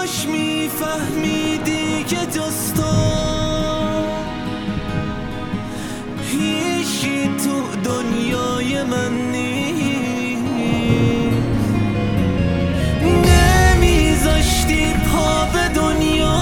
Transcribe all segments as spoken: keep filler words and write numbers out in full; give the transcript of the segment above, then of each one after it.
کاش میفهمیدی که جز تو هیچی تو دنیای من نیست. نمیذاشتی پا به دنیا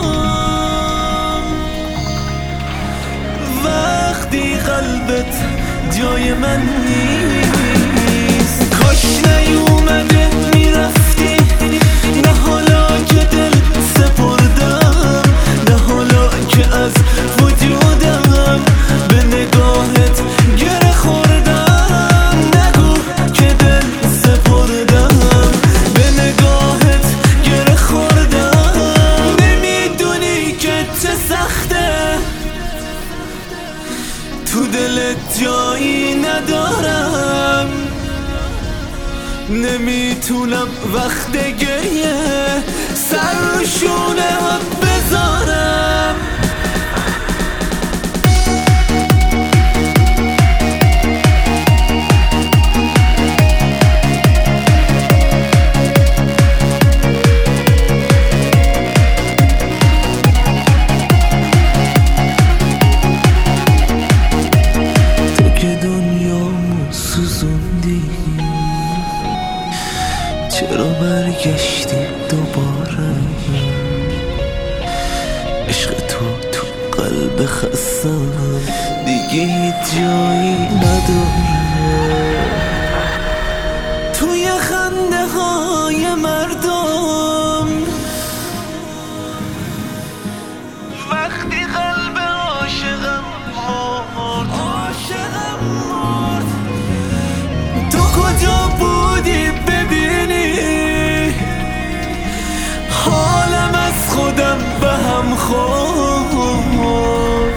وقتی قلبت جای من نیست. کاش نیومده میرفتی، نه حالا که دل سپردم، نه حالا که از وجودم به نگاهت گره خوردم. نگو که دل سپردم، به نگاهت گره خوردم. نمیدونی که چه سخته تو دلت جایی ندارم. نمیتونم وقت گریه سر رو شونه ها بذارم. تو که دنیامو سوزوندی، چرا برگشتی دوباره؟ عشق تو تو قلب خستم دیگه هیچ جایی نداره. توی خنده های مردم وقتی قلب عاشقم مرد، عاشقم مرد. تو کجا بودی ببینی حالم از خودم به هم خورد؟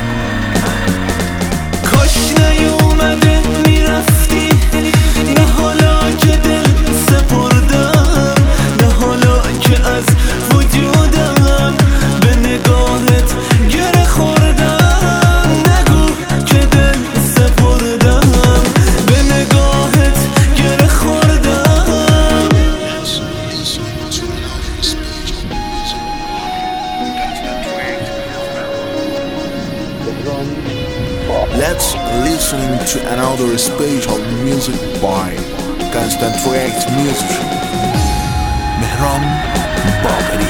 کاش نیومده میرفتی، نه حالا که دل سپردم، نه حالا که از وجودم به نگاهت گره خوردم. نگو که دل سپردم، به نگاهت گره خوردم. Let's listen to another special music by Constant React Music. Mehram Babari.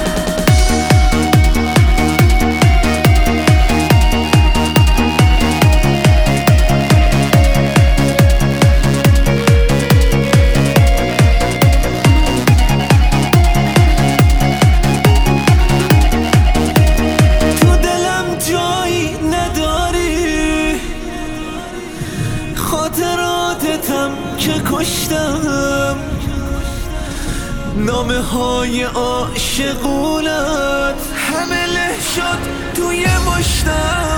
خاطراتتم که کشتم، نامه های عاشقونت همه له شد توی مشتم.